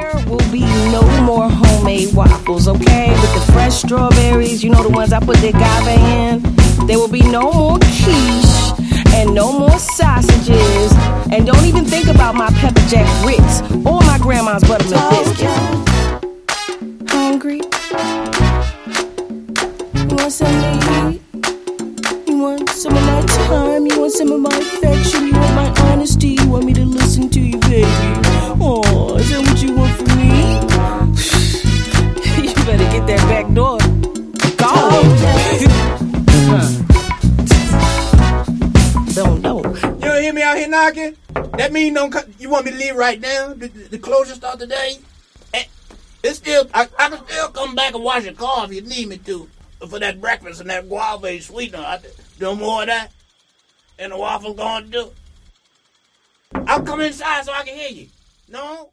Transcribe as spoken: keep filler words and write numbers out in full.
There will be no more homemade waffles, okay? With the fresh strawberries, you know the ones I put the agave in. There will be no more quiche and no more sausages. And don't even think about my pepper jack grits or my grandma's buttermilk biscuits. Hungry? You want something to eat? You want some of my time? You want some of my affection? You want my honesty? You want me to listen to you, baby? Oh, is that what you want from me? You better get that back door. Go! Don't know. You don't hear me out here knocking? That mean don't co- you want me to leave right now? The, the, the closure start today? Eh, it's still I, I can still come back and wash your car if you need me to. For that breakfast and that guava sweetener. I, no more of that. And the waffle gonna do. I'll come inside so I can hear you. No?